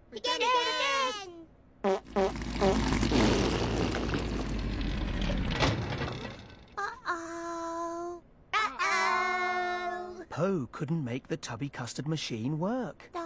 Begin again! Uh-oh. Uh-oh. Po couldn't make the tubby custard machine work.